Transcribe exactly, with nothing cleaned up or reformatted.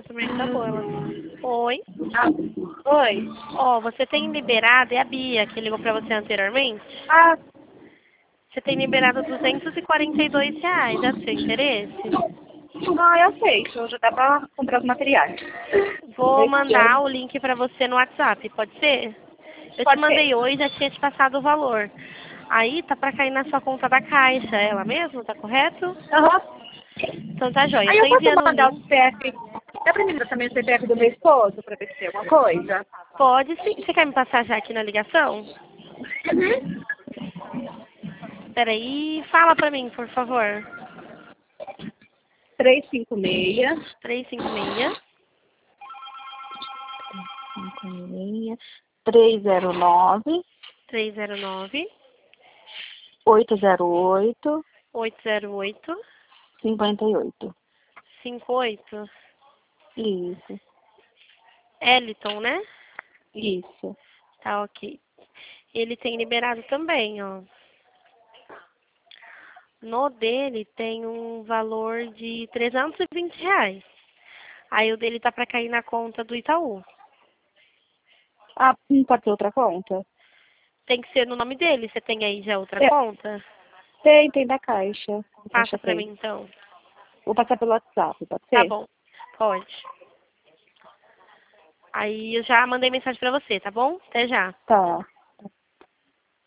Também tá boa ela. Oi. Ah, oi. Ó, você tem liberado, é a Bia que ligou pra você anteriormente? Ah, Você tem liberado duzentos e quarenta e dois reais, é do seu interesse? não, eu aceito. Eu já dá pra comprar os materiais. Vou Esse mandar ano. o link pra você no WhatsApp, pode ser? Eu te Pode ser. mandei hoje, já tinha te passado o valor. Aí tá pra cair na sua conta da Caixa, ela mesmo, tá correto? Aham. Então tá jóia, Aí eu tô eu posso enviando o mandar o link. C P F. Dá pra mim mandar também o C P F do meu esposo pra ver se tem alguma coisa? Pode sim. Você quer me passar já aqui na ligação? Uhum. Peraí, fala pra mim, por favor. três cinco seis. três cinco seis, cinco seis. três zero nove. três zero nove, oito zero oito. oito zero oito, cinquenta e oito. cinco oito. Isso. Eliton, né? Isso. Tá ok. Ele tem liberado também, ó. No dele tem um valor de trezentos e vinte reais. Aí o dele tá pra cair na conta do Itaú. Ah, não pode ter outra conta? Tem que ser no nome dele. Você tem aí já outra É, conta? tem, tem da Caixa. A Passa Caixa pra tem. mim então. Vou passar pelo WhatsApp, pode Tá ser? bom. Pode. Aí eu já mandei mensagem pra você, tá bom? Até já. Tá.